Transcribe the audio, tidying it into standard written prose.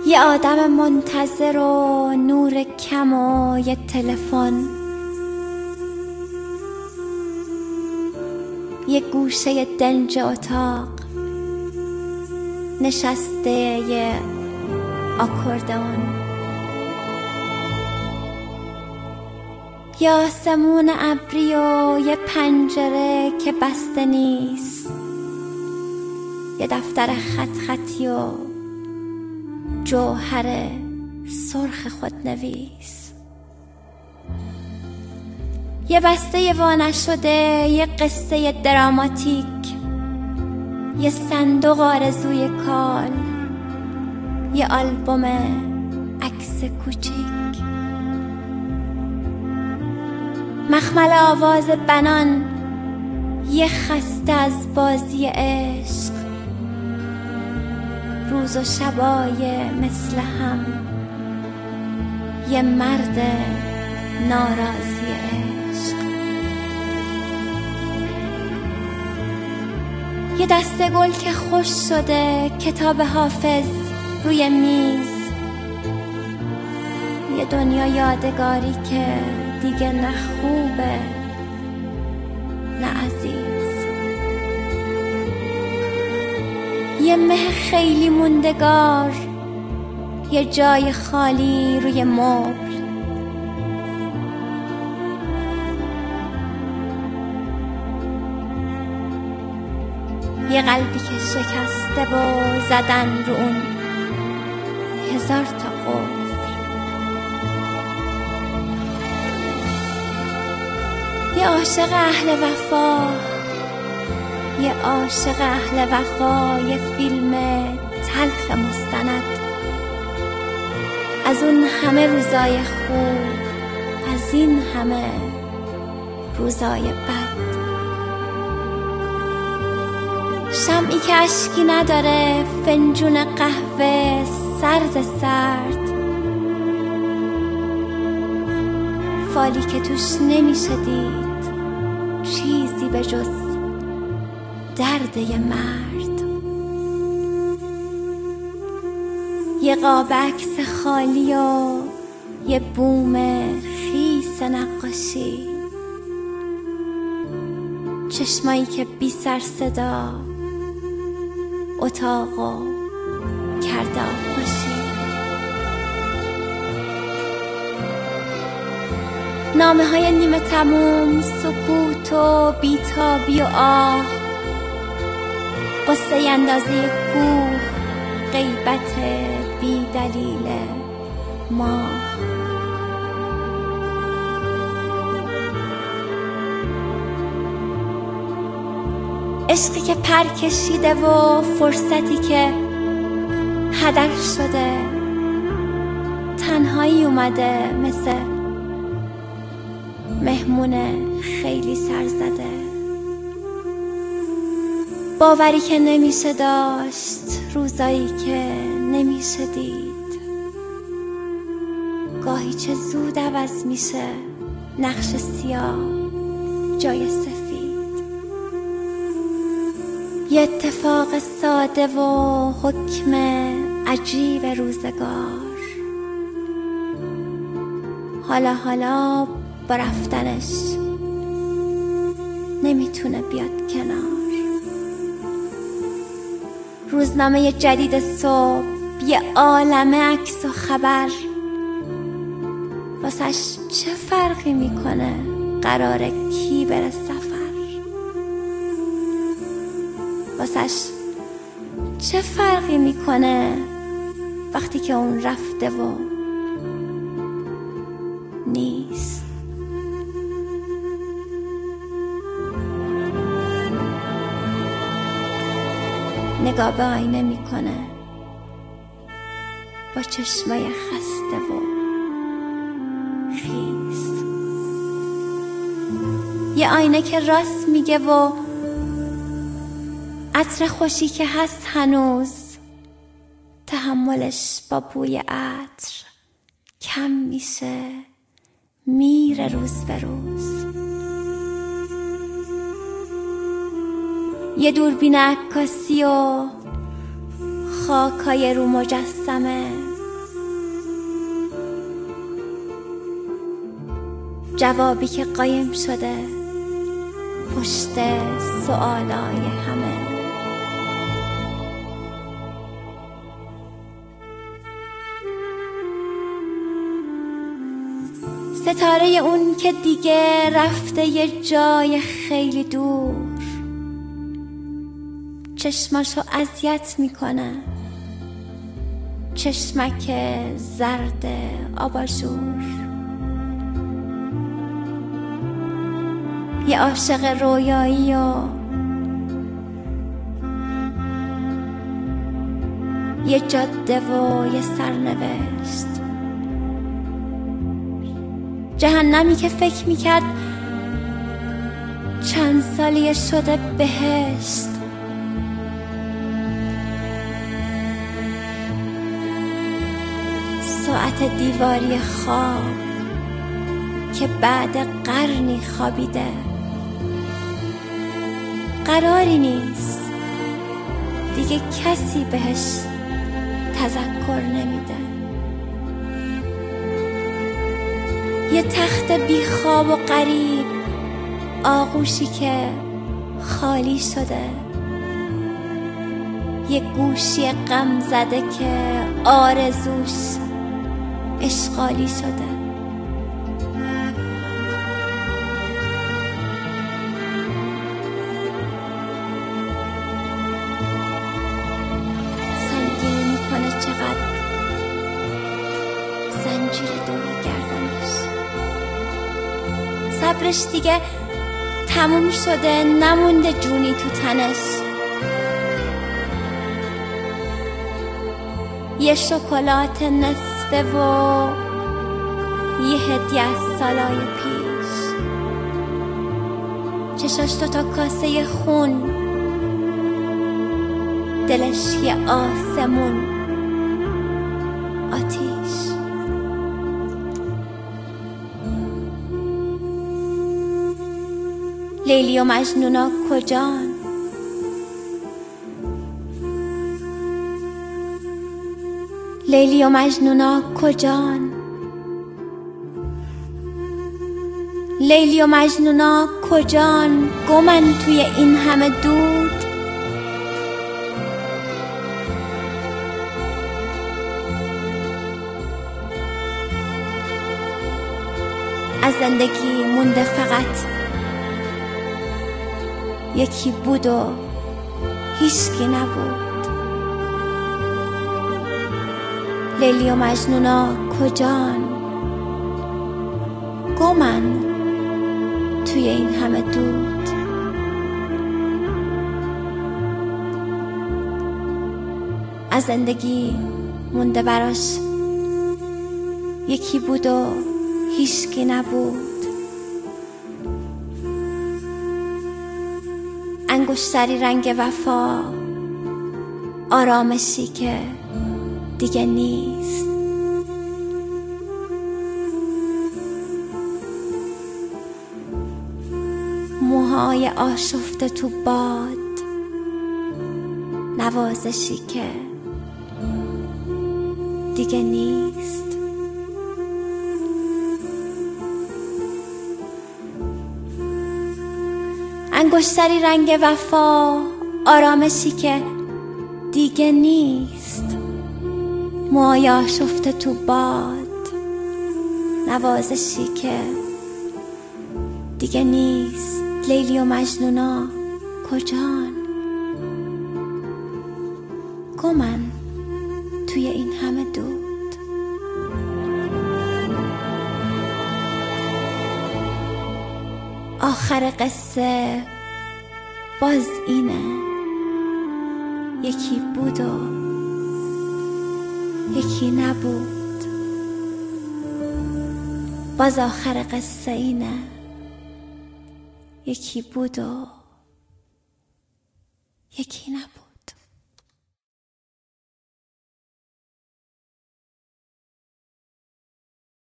یه آدم منتظر و نور کم و یه تلفن، یه گوشه دنج اتاق نشسته یه آکوردئون، یه آسمون ابری و یه پنجره که بسته نیست، یه دفتر خط خطی و جوهر سرخ خودنویس، یه بسته وانشده، یه قصه دراماتیک، یه صندوق آرزوی کال، یه آلبوم عکس کوچیک، مخمل آواز بنان، یه خسته از بازی عشق، روز و شبای مثل هم، یه مرد ناراضی عشق، یه دسته گل که خوش شده، کتاب حافظ روی میز، یه دنیا یادگاری که دیگه نه خوبه نه عزیز، یه مه خیلی موندگار، یه جای خالی روی مبل، یه قلبی که شکسته و زدن رو اون 1000 تا قفل، یه عاشق اهل وفا، یه عاشق اهل وفا، یه فیلم تلخ مستند از اون همه روزای خوب، از این همه روزای بد، شمعی که اشکی نداره، فنجون قهوه سرد سرد، فالی که توش نمیشه دید چیزی به جز درد یه مرد، یه قاب عکس خالی و یه بوم خیس نقاشی، چشمایی که بی سر صدا اتاقو کرده آغوشی، نامه های نیمه تموم، سکوت و بیتابی و آه، قصه اندازه کوه، غیبت بی دلیل ماه، عشقی که پر کشیده و فرصتی که هدر شده، تنهایی اومده مثل مهمون خیلی سرزده، باوری که نمیشه داشت، روزایی که نمیشه دید، گاهی چه زود عوض میشه نقش سیاه جای سفید، یه اتفاق ساده و حکم عجیب روزگار، حالا با رفتنش نمیتونه بیاد کنار، روزنامه جدید صبح، یه عالمه عکس و خبر، واسش چه فرقی میکنه قراره کی بره سفر، واسش چه فرقی میکنه وقتی که اون رفته و نیست. نگاه به آینه میکنه با چشمای خسته و خیس، یه آینه که راست میگه و عطر خوشی که هست هنوز، تحملش با بوی عطر کم میشه، میره روز به روز. یه دوربین عکاسی و خاکای رو مجسمه جوابی که قایم شده پشت سوالای همه. ستاره اون که دیگه رفته یه جای خیلی دور، چشماشو اذیت میکنه، چشمک زرد آباژور. یه عاشق رویایی و یه جاده و یه سرنوشت. جهنمی که فکر میکرد چند سالیه شده بهشت. ساعت دیواری خواب که بعد قرنی خوابیده. قراری نیست دیگه کسی بهش تذکر نمیده. یه تخت بی خواب و غریب، آغوشی که خالی شده. یه گوشی غم زده که آرزوش اشغالی شده. سنگین میکنه چقدر زنجیر دور گردنش. صبرش دیگه تموم شده، نمونده جونی تو تنش. یه شکلات نصفه و یه هدیه از سالای پیش. چشاش تا کاسه خون، دلش یه آسمون آتیش. لیلی و مجنونا کجان؟ لیلی و مجنونا کجان؟ لیلی و مجنونا کجان؟ گمن توی این همه دود. از زندگی مونده فقط یکی بود و هیچکی نبود. لیلی و مجنونا کجان؟ گمن توی این همه دود. از زندگی مونده براش یکی بود و هیچکی نبود. انگشتری رنگ وفا، آرامشی که دیگه نیست. موهای آشفته تو باد، نوازشی که دیگه نیست. انگشتری رنگ وفا، آرامشی که دیگه نیست. موهای آشفته تو باد، نوازشی که دیگه نیست. لیلی و مجنونا کجان؟ گمن توی این همه دود. آخر قصه باز اینه، یکی بود و یکی نبود. باز آخر قصه اینه، یکی بود و یکی نبود.